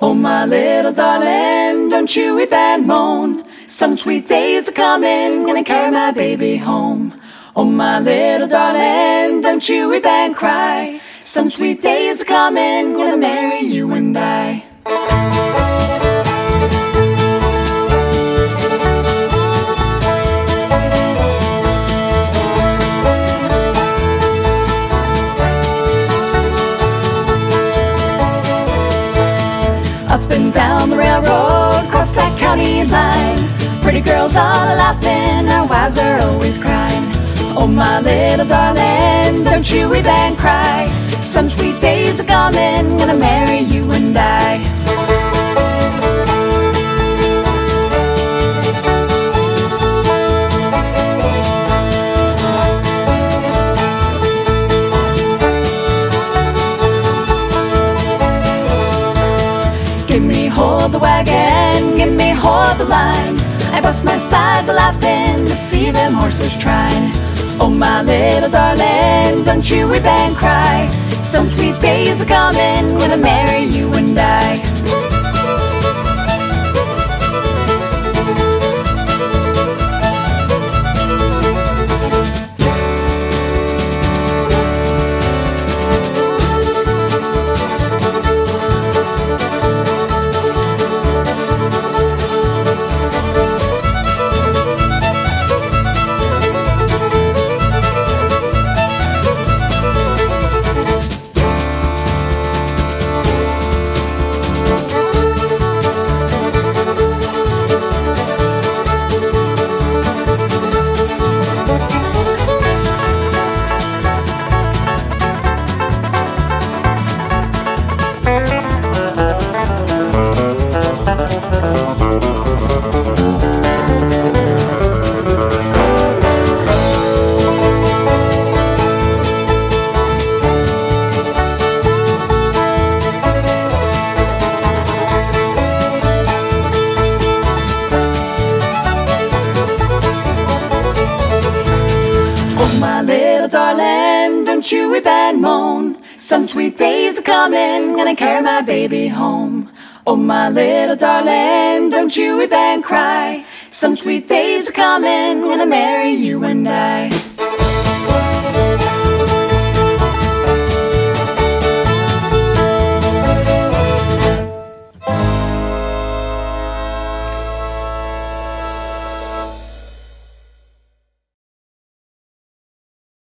Oh, my little darling, don't you weep and moan. Some sweet days are coming, gonna carry my baby home. Oh, my little darling, don't you weep and cry. Some sweet days are coming, gonna marry you and I. Up and down the railroad, across that county line, pretty girls all laughing, our wives are always crying. Oh, my little darling, don't you weep and cry. Some sweet days are coming, gonna marry you and I. Give me hold the wagon, give me hold the line. I bust my sides a laughing to see them horses trying. Oh, my little darling, don't you weep and cry. Some sweet days are coming, gonna marry you and I. Oh, my little darling, don't you weep and moan. Some sweet days are coming, gonna carry my baby home. Oh, my little darling, don't you weep and cry. Some sweet days are coming, gonna marry you and I.